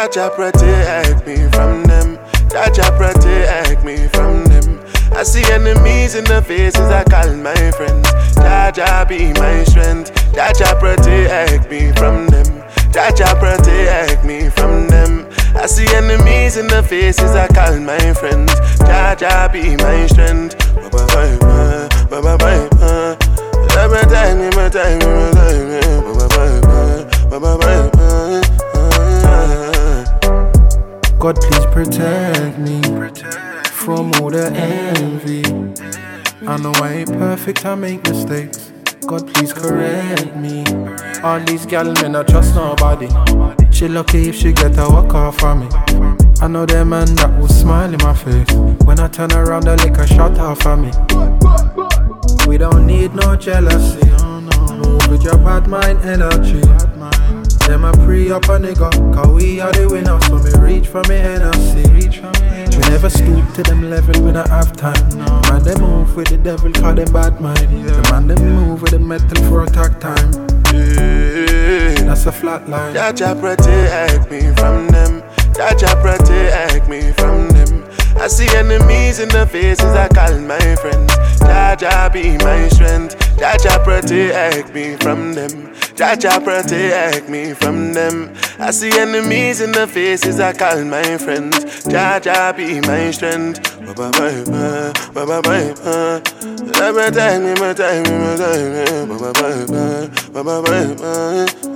Jaja protect me from them. Jaja protect me from them. I see enemies in the faces, I call my friends. Jaja be my strength. Jaja protect me from them. Jaja protect me from them. I see enemies in the faces, I call my friends. Jaja be my strength. God, please protect me from all the envy. I know I ain't perfect, I make mistakes. God, please correct me. All these gal men, I trust nobody. She lucky if she get a walk off from me. I know them man that will smile in my face. When I turn around, they lick a shot off of me. We don't need no jealousy. Move with your bad mind energy. Them a pre up a nigga, cause we are the winners. So me reach for me Hennessy. We never stoop to them level, we don't have time. Man, they move with the devil, call them bad mind. The man, they move with the metal for attack time. That's a flat line. Jaja protect me from them. Jaja protect me from them. I see enemies in the faces, I call my friends. Jaja be my strength. Jaja protect me from them. Jaja protect me from them. I see enemies in the faces, I call my friends. Jaja be my strength. Protect me, protect me, protect me.